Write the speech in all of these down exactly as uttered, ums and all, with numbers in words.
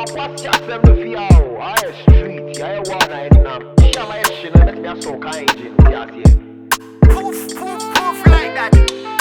pass chat them the fear. I street, I want I know. Share my shit and let me so kind in. Yes, yeah. Poof, poof, poof like that.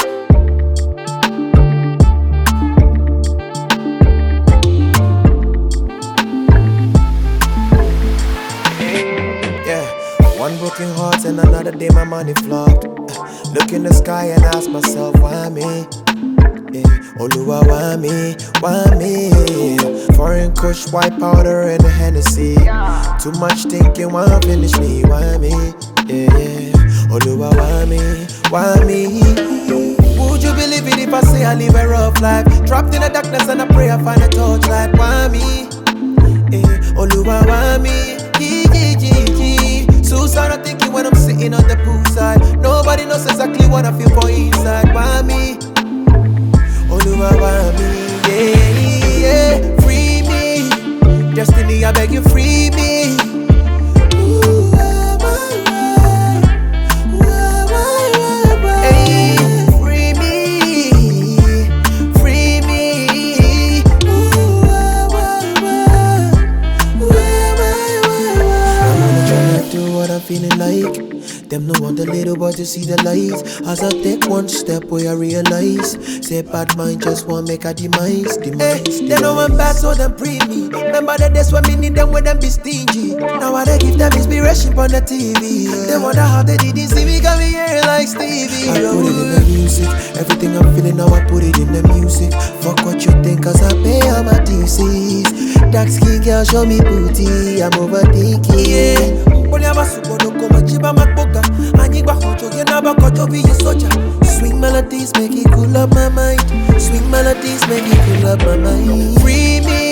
One broken heart and another day my money flocked. Uh, look in the sky and ask myself, why me? Yeah. Oluwa, why me? Why me? Foreign kush, white powder and a Hennessy. Too much thinking, why finish me? Why me? Yeah, yeah. Oluwa, why me? Why me? Would you believe it if I say I live a rough life? Trapped in the darkness and I pray I find a torchlight. Why me? Yeah. Oluwa, why me? Suicide, I'm thinking when I'm sitting on the poolside. Nobody knows exactly what I feel for inside. Why me? Oluwa, why me? Yeah, yeah. Free me. Destiny, I beg you, free me. Ooh, why, why, why? Why, why, why, why? Hey, free me. Free me. Ooh, why, why, why? Why, why, why, why? I'm gonna try to do what I'm feeling like. Them no want the little boy to see the light. As I take one step where I realize, say bad mind just want make a demise, demise, hey, they know I'm bad so them pre me. Remember the days when me need them when them be stingy. Now I they give them inspiration on the T V. They wonder how they didn't see me coming here like Stevie. I put it in the music. Everything I'm feeling now I put it in the music. Fuck what you think cause I pay all my D Cs. Dark skin girl show me booty. I'm overthinking, yeah. Swing melodies make it cool up my mind. Swing melodies make it cool up my mind. Free me.